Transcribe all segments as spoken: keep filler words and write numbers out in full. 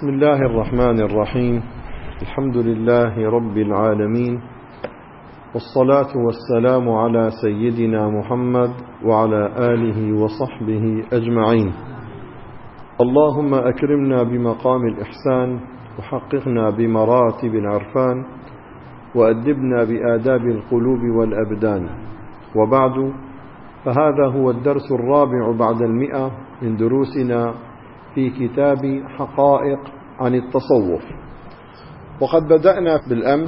بسم الله الرحمن الرحيم. الحمد لله رب العالمين، والصلاة والسلام على سيدنا محمد وعلى آله وصحبه أجمعين. اللهم أكرمنا بمقام الإحسان، وحققنا بمراتب العرفان، وأدبنا بآداب القلوب والأبدان. وبعد، فهذا هو الدرس الرابع بعد المئة من دروسنا في كتاب حقائق عن التصوف. وقد بدأنا بالأمس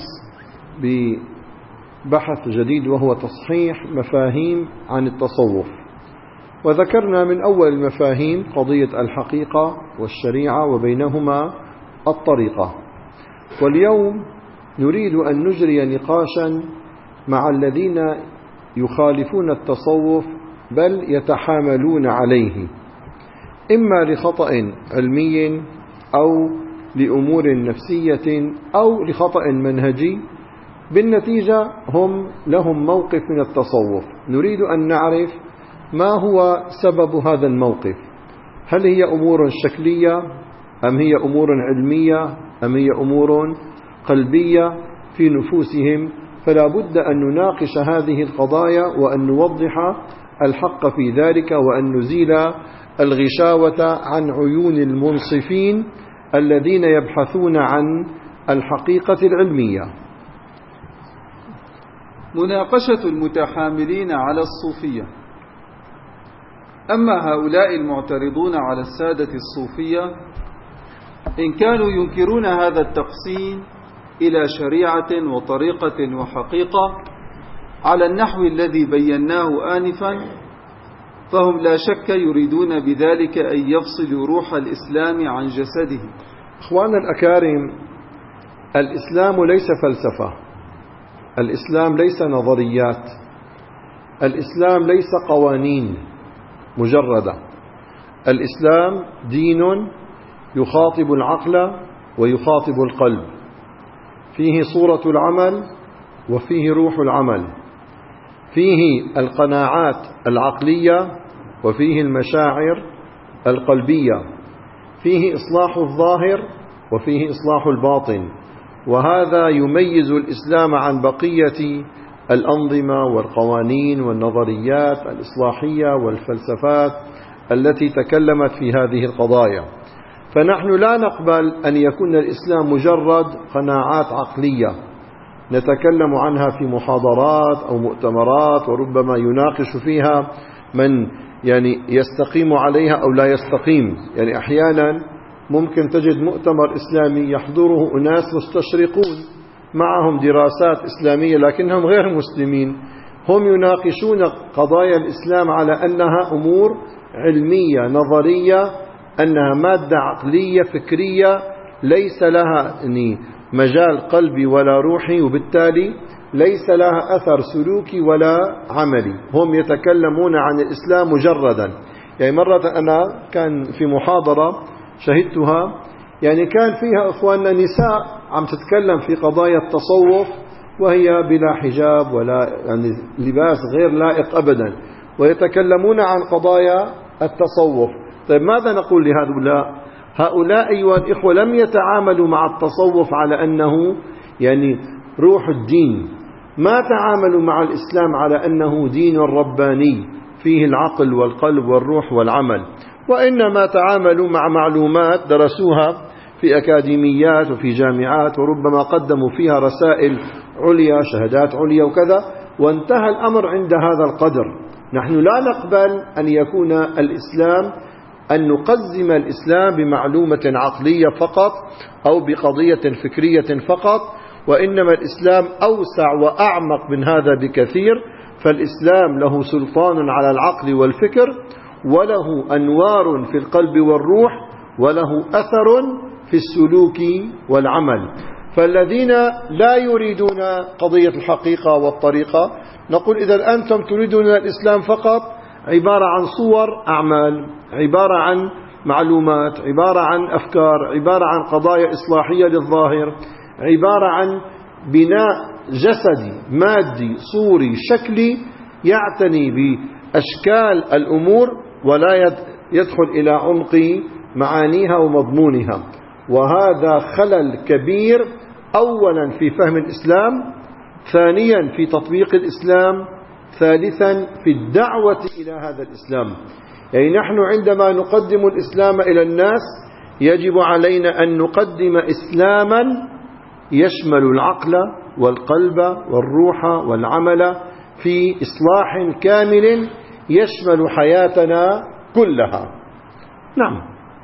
ببحث جديد وهو تصحيح مفاهيم عن التصوف، وذكرنا من أول المفاهيم قضية الحقيقة والشريعة وبينهما الطريقة. واليوم نريد أن نجري نقاشا مع الذين يخالفون التصوف بل يتحاملون عليه، إما لخطأ علمي أو لأمور نفسية أو لخطأ منهجي. بالنتيجة هم لهم موقف من التصوف. نريد أن نعرف ما هو سبب هذا الموقف، هل هي أمور شكلية أم هي أمور علمية أم هي أمور قلبية في نفوسهم. فلا بد أن نناقش هذه القضايا وأن نوضح الحق في ذلك، وأن نزيل الغشاوة عن عيون المنصفين الذين يبحثون عن الحقيقة العلمية. مناقشة المتحاملين على الصوفية. أما هؤلاء المعترضون على السادة الصوفية إن كانوا ينكرون هذا التقسيم إلى شريعة وطريقة وحقيقة على النحو الذي بيناه آنفا، فهم لا شك يريدون بذلك أن يفصلوا روح الإسلام عن جسده. أخوانا الأكارم، الإسلام ليس فلسفة، الإسلام ليس نظريات، الإسلام ليس قوانين مجردة. الإسلام دين يخاطب العقل ويخاطب القلب، فيه صورة العمل وفيه روح العمل، فيه القناعات العقلية وفيه المشاعر القلبية، فيه إصلاح الظاهر وفيه إصلاح الباطن. وهذا يميز الإسلام عن بقية الأنظمة والقوانين والنظريات الإصلاحية والفلسفات التي تكلمت في هذه القضايا. فنحن لا نقبل أن يكون الإسلام مجرد قناعات عقلية نتكلم عنها في محاضرات أو مؤتمرات، وربما يناقش فيها من يعني يستقيم عليها أو لا يستقيم. يعني أحيانا ممكن تجد مؤتمر إسلامي يحضره أناس مستشرقون معهم دراسات إسلامية لكنهم غير مسلمين، هم يناقشون قضايا الإسلام على أنها أمور علمية نظرية، أنها مادة عقلية فكرية ليس لها يعني مجال قلبي ولا روحي، وبالتالي ليس لها أثر سلوكي ولا عملي. هم يتكلمون عن الإسلام مجردا. يعني مرة أنا كان في محاضرة شهدتها، يعني كان فيها أخواننا نساء عم تتكلم في قضايا التصوف وهي بلا حجاب ولا يعني لباس غير لائق أبدا، ويتكلمون عن قضايا التصوف. طيب ماذا نقول لهؤلاء؟ هؤلاء أيها الإخوة لم يتعاملوا مع التصوف على أنه يعني روح الدين، ما تعاملوا مع الإسلام على أنه دين رباني فيه العقل والقلب والروح والعمل، وإنما تعاملوا مع معلومات درسوها في أكاديميات وفي جامعات، وربما قدموا فيها رسائل عليا شهادات عليا وكذا، وانتهى الأمر عند هذا القدر. نحن لا نقبل أن يكون الإسلام أن نقزم الإسلام بمعلومة عقلية فقط أو بقضية فكرية فقط، وإنما الإسلام أوسع وأعمق من هذا بكثير. فالإسلام له سلطان على العقل والفكر، وله أنوار في القلب والروح، وله أثر في السلوك والعمل. فالذين لا يريدون قضية الحقيقة والطريقة نقول إذا أنتم تريدون الإسلام فقط عبارة عن صور أعمال، عبارة عن معلومات، عبارة عن أفكار، عبارة عن قضايا إصلاحية للظاهر، عبارة عن بناء جسدي مادي صوري شكلي يعتني بأشكال الأمور ولا يدخل إلى عمق معانيها ومضمونها. وهذا خلل كبير، أولا في فهم الإسلام، ثانيا في تطبيق الإسلام، ثالثا في الدعوة إلى هذا الإسلام. يعني نحن عندما نقدم الإسلام إلى الناس يجب علينا أن نقدم إسلاما يشمل العقل والقلب والروح والعمل في إصلاح كامل يشمل حياتنا كلها. نعم.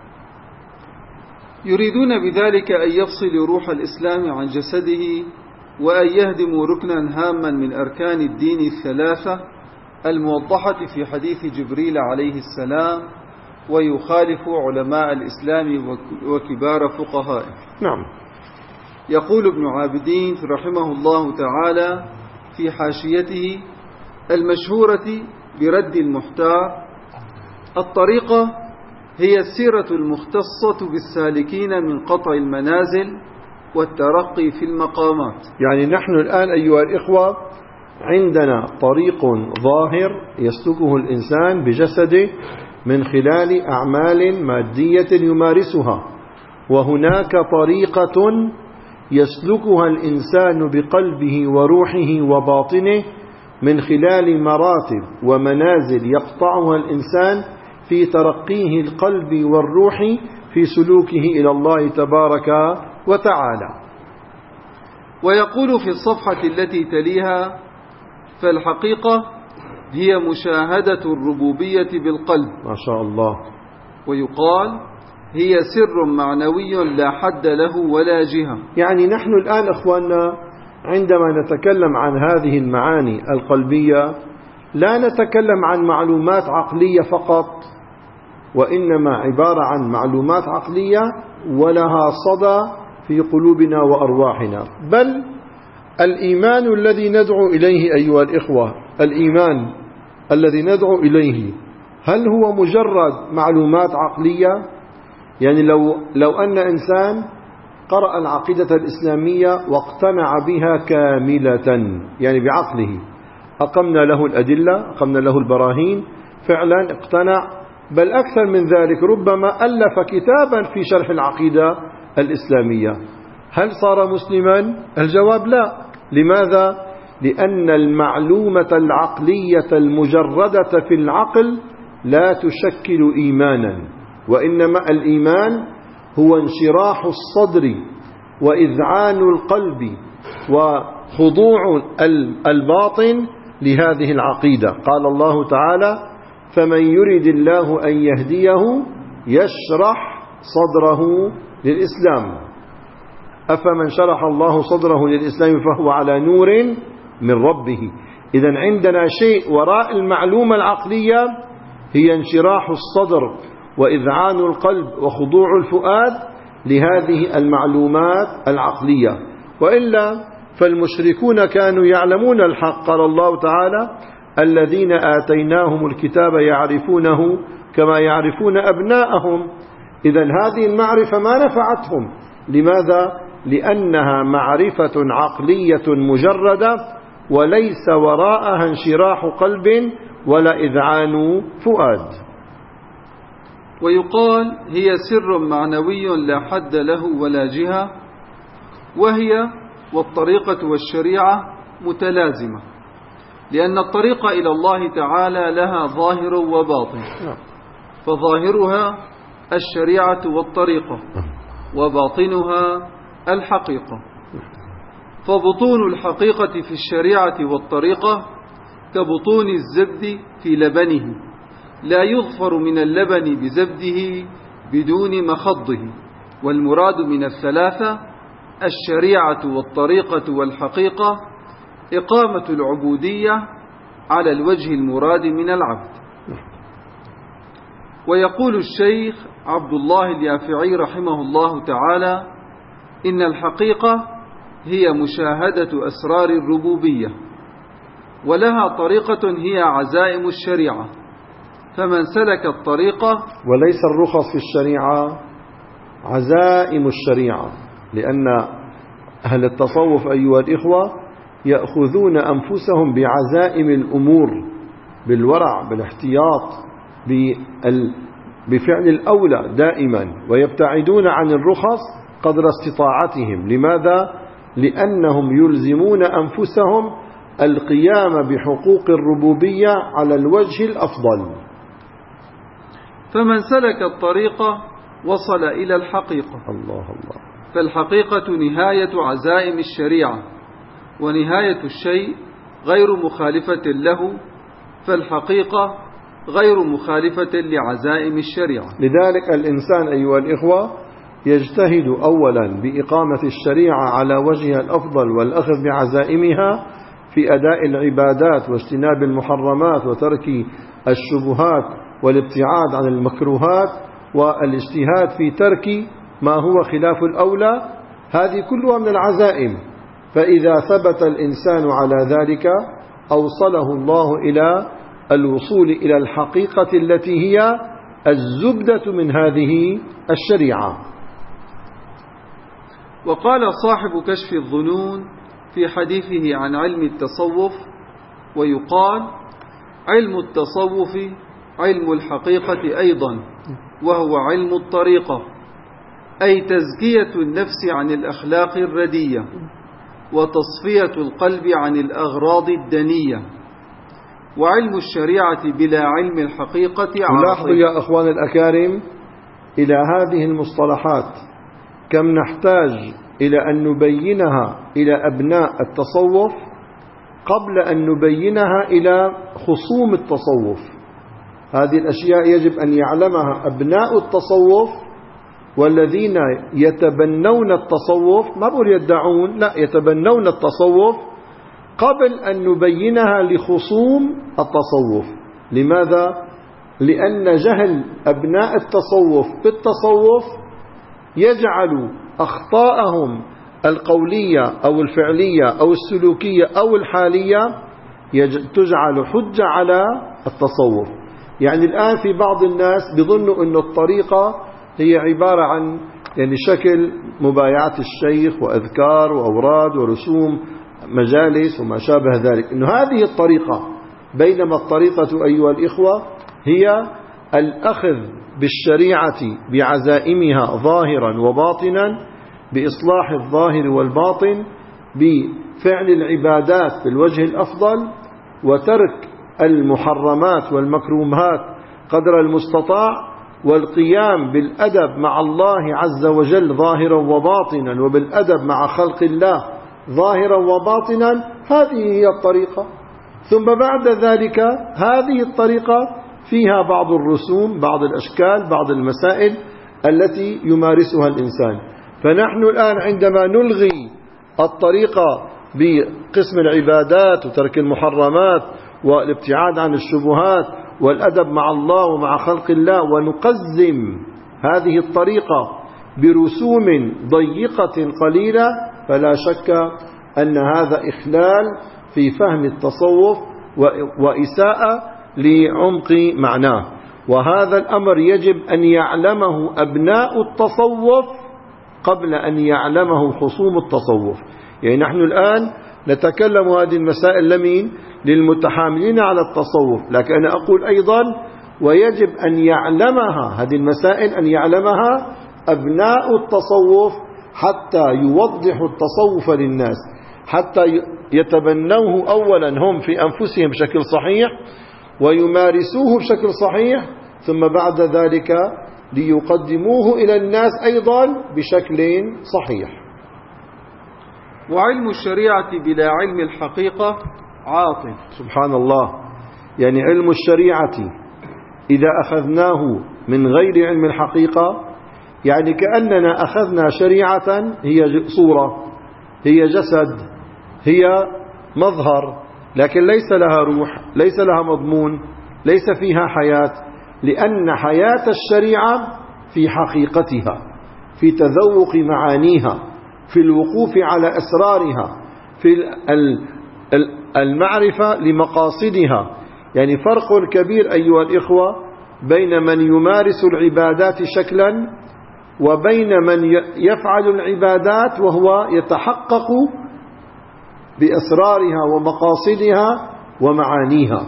يريدون بذلك أن يفصلوا روح الإسلام عن جسده، وأن يهدموا ركنا هاما من أركان الدين الثلاثة الموضحة في حديث جبريل عليه السلام، ويخالف علماء الإسلام وكبار فقهائه. نعم. يقول ابن عابدين رحمه الله تعالى في حاشيته المشهورة برد المحتار: الطريقة هي السيرة المختصة بالسالكين من قطع المنازل والترقي في المقامات. يعني نحن الآن أيها الإخوة عندنا طريق ظاهر يسلكه الإنسان بجسده من خلال أعمال مادية يمارسها، وهناك طريقة يسلكها الإنسان بقلبه وروحه وباطنه من خلال مراتب ومنازل يقطعها الإنسان في ترقيه القلب والروح في سلوكه إلى الله تبارك وتعالى. ويقول في الصفحة التي تليها: فالحقيقة هي مشاهدة الربوبية بالقلب. ما شاء الله. ويقال هي سر معنوي لا حد له ولا جهة. يعني نحن الآن أخواننا عندما نتكلم عن هذه المعاني القلبية لا نتكلم عن معلومات عقلية فقط، وإنما عبارة عن معلومات عقلية ولها صدى في قلوبنا وأرواحنا. بل الإيمان الذي ندعو إليه أيها الإخوة، الإيمان الذي ندعو إليه، هل هو مجرد معلومات عقلية؟ يعني لو, لو أن إنسان قرأ العقيدة الإسلامية واقتنع بها كاملة، يعني بعقله، أقمنا له الأدلة، أقمنا له البراهين، فعلا اقتنع، بل أكثر من ذلك ربما ألف كتابا في شرح العقيدة الإسلامية، هل صار مسلما؟ الجواب لا. لماذا؟ لأن المعلومة العقلية المجردة في العقل لا تشكل إيمانا، وإنما الإيمان هو انشراح الصدر وإذعان القلب وخضوع الباطن لهذه العقيدة. قال الله تعالى: فمن يرد الله أن يهديه يشرح صدره للإسلام. أفمن شرح الله صدره للإسلام فهو على نور من ربه. إذن عندنا شيء وراء المعلومة العقلية، هي انشراح الصدر وإذعان القلب وخضوع الفؤاد لهذه المعلومات العقلية. وإلا فالمشركون كانوا يعلمون الحق. قال الله تعالى: الذين آتيناهم الكتاب يعرفونه كما يعرفون أبناءهم. إذن هذه المعرفة ما نفعتهم. لماذا؟ لأنها معرفة عقلية مجردة وليس وراءها انشراح قلب ولا إذعان فؤاد. ويقال هي سر معنوي لا حد له ولا جهة، وهي والطريقة والشريعة متلازمة، لأن الطريقة إلى الله تعالى لها ظاهر وباطن، فظاهرها الشريعة والطريقة، وباطنها الحقيقة. فبطون الحقيقة في الشريعة والطريقة كبطون الزبد في لبنه، لا يظفر من اللبن بزبده بدون مخضه. والمراد من الثلاثة الشريعة والطريقة والحقيقة إقامة العبودية على الوجه المراد من العبد. ويقول الشيخ عبد الله اليافعي رحمه الله تعالى: إن الحقيقة هي مشاهدة أسرار الربوبية، ولها طريقة هي عزائم الشريعة، فمن سلك الطريقة، وليس الرخص في الشريعة، عزائم الشريعة، لأن أهل التصوف أيها الإخوة يأخذون أنفسهم بعزائم الأمور، بالورع، بالاحتياط، بفعل الأولى دائما، ويبتعدون عن الرخص قدر استطاعتهم. لماذا؟ لأنهم يلزمون أنفسهم القيام بحقوق الربوبية على الوجه الأفضل. فمن سلك الطريق وصل إلى الحقيقة. الله الله. فالحقيقة نهاية عزائم الشريعة، ونهاية الشيء غير مخالفة له، فالحقيقة غير مخالفة لعزائم الشريعة. لذلك الإنسان أيها الإخوة يجتهد أولا بإقامة الشريعة على وجهها الأفضل والأخذ بعزائمها في أداء العبادات واجتناب المحرمات وترك الشبهات والابتعاد عن المكروهات والاجتهاد في ترك ما هو خلاف الأولى. هذه كلها من العزائم. فإذا ثبت الإنسان على ذلك أوصله الله إلى الوصول إلى الحقيقة التي هي الزبدة من هذه الشريعة. وقال صاحب كشف الظنون في حديثه عن علم التصوف: ويقال علم التصوف علم الحقيقة أيضا، وهو علم الطريقة، أي تزكية النفس عن الأخلاق الردية وتصفية القلب عن الأغراض الدنية. وعلم الشريعة بلا علم الحقيقة عاطل. لاحظوا يا أخوان الأكارم إلى هذه المصطلحات كم نحتاج إلى أن نبينها إلى أبناء التصوف قبل أن نبينها إلى خصوم التصوف. هذه الأشياء يجب أن يعلمها أبناء التصوف والذين يتبنون التصوف، ما بقول يدعون، لا، يتبنون التصوف، قبل أن نبينها لخصوم التصوف. لماذا؟ لأن جهل أبناء التصوف بالتصوف يجعل أخطاءهم القولية أو الفعلية أو السلوكية أو الحالية تجعل حجة على التصوف. يعني الآن في بعض الناس بيظنوا أن الطريقة هي عبارة عن يعني شكل مبايعة الشيخ وأذكار وأوراد ورسوم مجالس وما شابه ذلك، إنه هذه الطريقة. بينما الطريقة أيها الإخوة هي الأخذ بالشريعة بعزائمها ظاهرا وباطنا، بإصلاح الظاهر والباطن، بفعل العبادات بالوجه الأفضل، وترك المحرمات والمكروهات قدر المستطاع، والقيام بالأدب مع الله عز وجل ظاهرا وباطنا، وبالأدب مع خلق الله ظاهرا وباطنا. هذه هي الطريقة. ثم بعد ذلك هذه الطريقة فيها بعض الرسوم، بعض الأشكال، بعض المسائل التي يمارسها الإنسان. فنحن الآن عندما نلغي الطريقة بقسم العبادات وترك المحرمات والابتعاد عن الشبهات والأدب مع الله ومع خلق الله، ونقزم هذه الطريقة برسوم ضيقة قليلة، فلا شك أن هذا إخلال في فهم التصوف وإساءة لعمق معناه. وهذا الأمر يجب أن يعلمه أبناء التصوف قبل أن يعلمه خصوم التصوف. يعني نحن الآن نتكلم هذه المسائل لمين؟ للمتحاملين على التصوف، لكن أنا أقول أيضا ويجب أن يعلمها هذه المسائل، أن يعلمها أبناء التصوف حتى يوضحوا التصوف للناس، حتى يتبنوه أولا هم في أنفسهم بشكل صحيح ويمارسوه بشكل صحيح، ثم بعد ذلك ليقدموه إلى الناس أيضا بشكل صحيح. وعلم الشريعة بلا علم الحقيقة عاطل. سبحان الله. يعني علم الشريعة إذا أخذناه من غير علم الحقيقة يعني كأننا أخذنا شريعة هي صورة، هي جسد، هي مظهر، لكن ليس لها روح، ليس لها مضمون، ليس فيها حياة. لأن حياة الشريعة في حقيقتها، في تذوق معانيها، في الوقوف على أسرارها، في المعرفة لمقاصدها. يعني فرق كبير أيها الإخوة بين من يمارس العبادات شكلا وبين من يفعل العبادات وهو يتحقق بأسرارها ومقاصدها ومعانيها.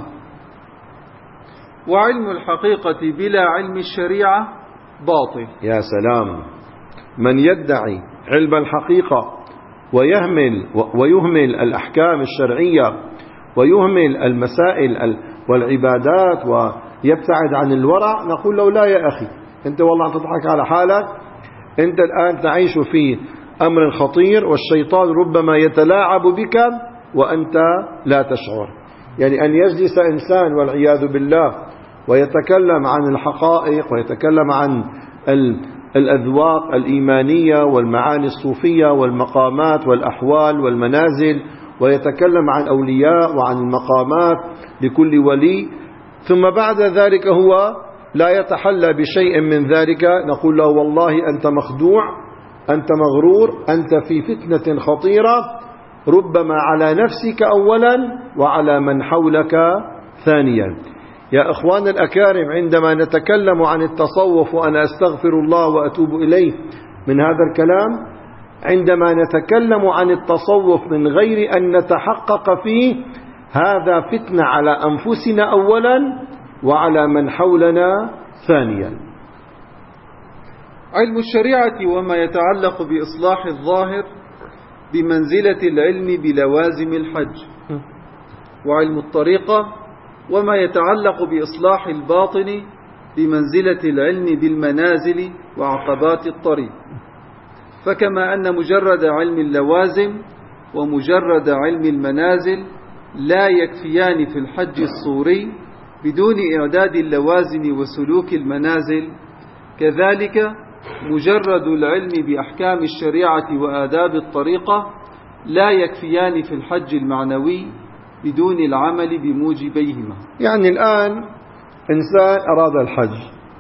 وعلم الحقيقة بلا علم الشريعة باطل. يا سلام. من يدعي علم الحقيقة ويهمل ويهمل الأحكام الشرعية ويهمل المسائل والعبادات ويبتعد عن الورع، نقول له لا يا أخي، أنت والله عم تضحك على حالك، أنت الآن تعيش في أمر خطير والشيطان ربما يتلاعب بك وأنت لا تشعر. يعني أن يجلس إنسان والعياذ بالله ويتكلم عن الحقائق ويتكلم عن الأذواق الإيمانية والمعاني الصوفية والمقامات والأحوال والمنازل، ويتكلم عن أولياء وعن المقامات لكل ولي، ثم بعد ذلك هو لا يتحلى بشيء من ذلك، نقول له والله أنت مخدوع، أنت مغرور، أنت في فتنة خطيرة ربما على نفسك أولا وعلى من حولك ثانيا. يا إخوان الأكارم، عندما نتكلم عن التصوف وأنا أستغفر الله وأتوب إليه من هذا الكلام، عندما نتكلم عن التصوف من غير أن نتحقق فيه، هذا فتنة على أنفسنا أولا وعلى من حولنا ثانيا. علم الشريعة وما يتعلق بإصلاح الظاهر بمنزلة العلم بلوازم الحج، وعلم الطريقة وما يتعلق بإصلاح الباطن بمنزلة العلم بالمنازل وعقبات الطريق. فكما أن مجرد علم اللوازم ومجرد علم المنازل لا يكفيان في الحج الصوري بدون إعداد اللوازم وسلوك المنازل، كذلك مجرد العلم بأحكام الشريعة وآداب الطريقة لا يكفيان في الحج المعنوي بدون العمل بموجبيهما. يعني الآن إنسان أراد الحج،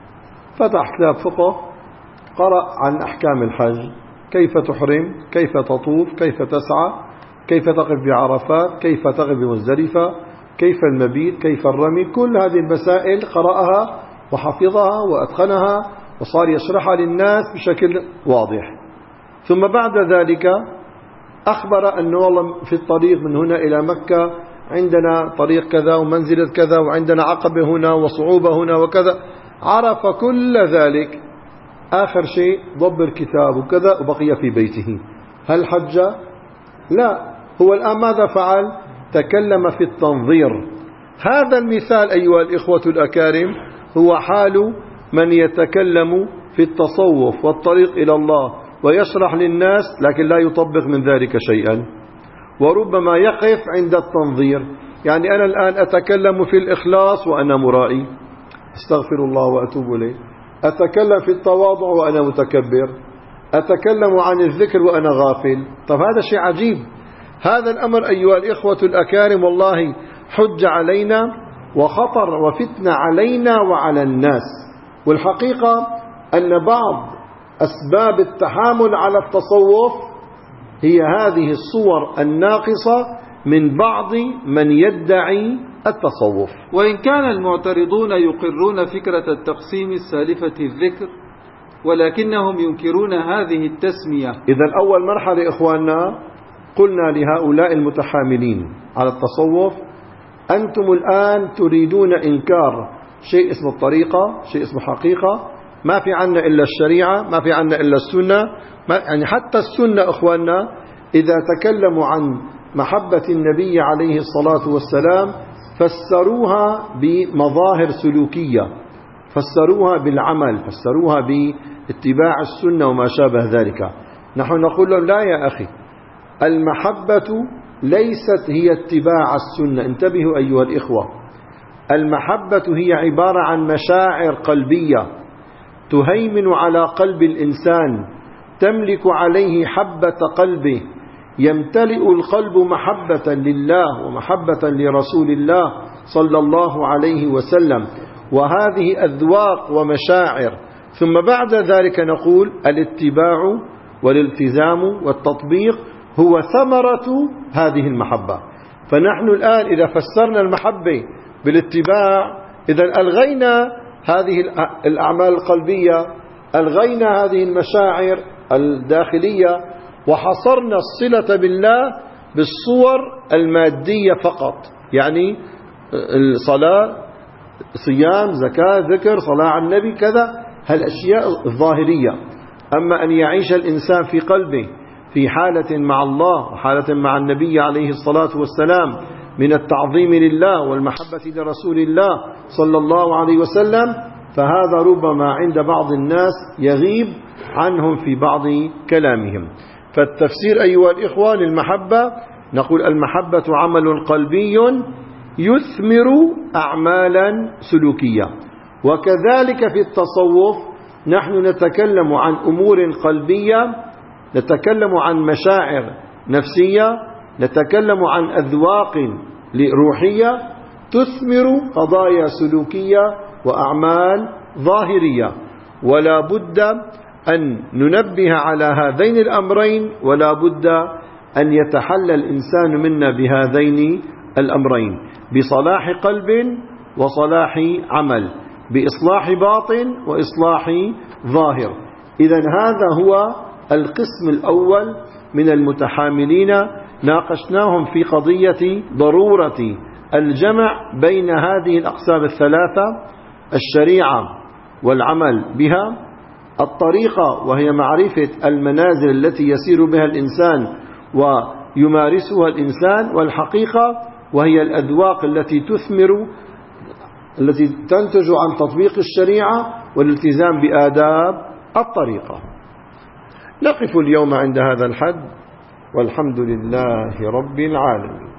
فتح كتاب فقه، قرأ عن أحكام الحج، كيف تحرم، كيف تطوف، كيف تسعى، كيف تقف بعرفات، كيف تقف بمزدلفة، كيف المبيت، كيف الرمي، كل هذه المسائل قرأها وحفظها وأتقنها وصار يشرحها للناس بشكل واضح. ثم بعد ذلك أخبر أنه والله في الطريق من هنا إلى مكة عندنا طريق كذا ومنزلة كذا وعندنا عقبة هنا وصعوبة هنا وكذا، عرف كل ذلك. آخر شيء ضب الكتاب وكذا وبقي في بيته. هل حج؟ لا. هو الآن ماذا فعل؟ تكلم في التنظير. هذا المثال أيها الإخوة الأكارم هو حال من يتكلم في التصوف والطريق إلى الله ويشرح للناس لكن لا يطبق من ذلك شيئا، وربما يقف عند التنظير. يعني أنا الآن أتكلم في الإخلاص وأنا مرائي، استغفر الله وأتوب إليه، أتكلم في التواضع وأنا متكبر، أتكلم عن الذكر وأنا غافل. طب هذا شيء عجيب. هذا الأمر أيها الإخوة الأكارم والله حج علينا وخطر وفتنة علينا وعلى الناس. والحقيقة أن بعض أسباب التحامل على التصوف هي هذه الصور الناقصة من بعض من يدعي التصوف. وإن كان المعترضون يقرون فكرة التقسيم السالفة الذكر، ولكنهم ينكرون هذه التسمية. إذا أول مرحلة إخواننا قلنا لهؤلاء المتحاملين على التصوف: أنتم الآن تريدون إنكار شيء اسمه الطريقة، شيء اسمه حقيقة، ما في عنا إلا الشريعة، ما في عنا إلا السنة. ما يعني حتى السنة إخواننا إذا تكلموا عن محبة النبي عليه الصلاة والسلام فسروها بمظاهر سلوكية، فسروها بالعمل، فسروها باتباع السنة وما شابه ذلك. نحن نقول لهم لا يا أخي، المحبة ليست هي اتباع السنة. انتبهوا أيها الإخوة، المحبة هي عبارة عن مشاعر قلبية تهيمن على قلب الإنسان، تملك عليه حبة قلبه، يمتلئ القلب محبة لله ومحبة لرسول الله صلى الله عليه وسلم، وهذه أذواق ومشاعر. ثم بعد ذلك نقول الاتباع والالتزام والتطبيق هو ثمرة هذه المحبة. فنحن الآن إذا فسرنا المحبة بالاتباع، إذا ألغينا هذه الأعمال القلبية، ألغينا هذه المشاعر الداخلية، وحصرنا الصلة بالله بالصور المادية فقط، يعني الصلاة، صيام، زكاة، ذكر، صلاة على النبي، كذا، هالأشياء الظاهرية. أما أن يعيش الإنسان في قلبه في حالة مع الله وحالة مع النبي عليه الصلاة والسلام من التعظيم لله والمحبة لرسول الله صلى الله عليه وسلم، فهذا ربما عند بعض الناس يغيب عنهم في بعض كلامهم. فالتفسير أيها الإخوة للمحبة، نقول المحبة عمل قلبي يثمر أعمالا سلوكية. وكذلك في التصوف نحن نتكلم عن أمور قلبية، نتكلم عن مشاعر نفسية، نتكلم عن أذواق روحية تثمر قضايا سلوكية وأعمال ظاهرية. ولا بد أن ننبه على هذين الأمرين، ولا بد أن يتحلى الإنسان منا بهذين الأمرين، بصلاح قلب وصلاح عمل، بإصلاح باطن وإصلاح ظاهر. إذن هذا هو القسم الأول من المتحاملين، ناقشناهم في قضية ضرورة الجمع بين هذه الأقسام الثلاثة: الشريعة والعمل بها، الطريقة وهي معرفة المنازل التي يسير بها الإنسان ويمارسها الإنسان، والحقيقة وهي الأذواق التي تثمر، التي تنتج عن تطبيق الشريعة والالتزام بآداب الطريقة. نقف اليوم عند هذا الحد، والحمد لله رب العالمين.